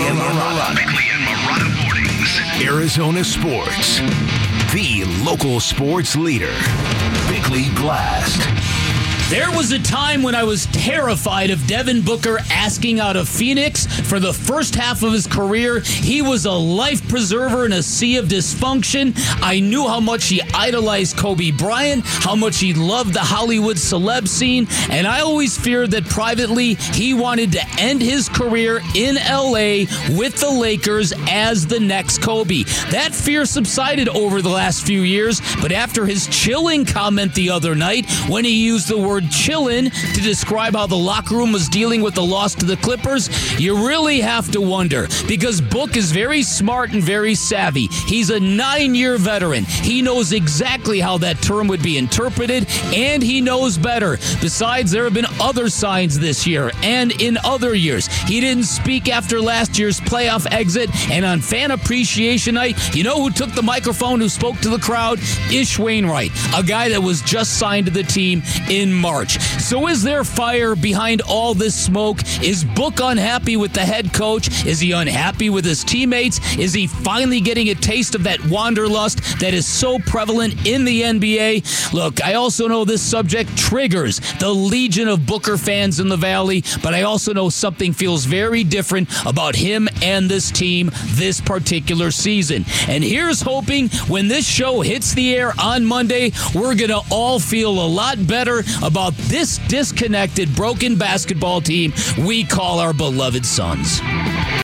and Marana. Bickley and Marana Mornings. Arizona Sports. The local sports leader. Bickley Blast. There was a time when I was terrified of Devin Booker asking out of Phoenix. For the first half of his career, he was a life preserver in a sea of dysfunction. I knew how much he idolized Kobe Bryant, how much he loved the Hollywood celeb scene, and I always feared that privately he wanted to end his career in L.A. with the Lakers as the next Kobe. That fear subsided over the last few years, but after his chilling comment the other night, when he used the word chillin' to describe how the locker room was dealing with the loss to the Clippers, you really have to wonder, because Book is very smart and very savvy. He's a 9-year veteran. He knows exactly how that term would be interpreted, and he knows better. Besides, there have been other signs this year and in other years. He didn't speak after last year's playoff exit, and on Fan Appreciation Night, you know who took the microphone, who spoke to the crowd? Ish Wainwright, a guy that was just signed to the team in March. So is there fire behind all this smoke? Is Book unhappy with the head coach? Is he unhappy with his teammates? Is he finally getting a taste of that wanderlust that is so prevalent in the NBA? Look, I also know this subject triggers the legion of Booker fans in the Valley, but I also know something feels very different about him and this team this particular season. And here's hoping when this show hits the air on Monday, we're going to all feel a lot better about this disconnected, broken basketball team we call our beloved Suns.